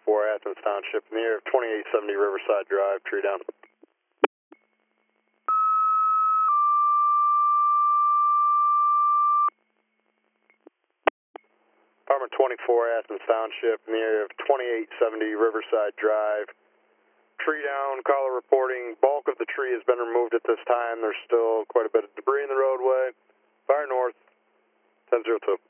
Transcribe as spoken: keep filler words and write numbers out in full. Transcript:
twenty-four, Athens Township, in the area of twenty-eight seventy Riverside Drive, tree down. Apartment twenty-four, Athens Township, in the area of twenty-eight seventy Riverside Drive, tree down. Caller reporting bulk of the tree has been removed at this time. There's still quite a bit of debris in the roadway. Fire north, ten zero two.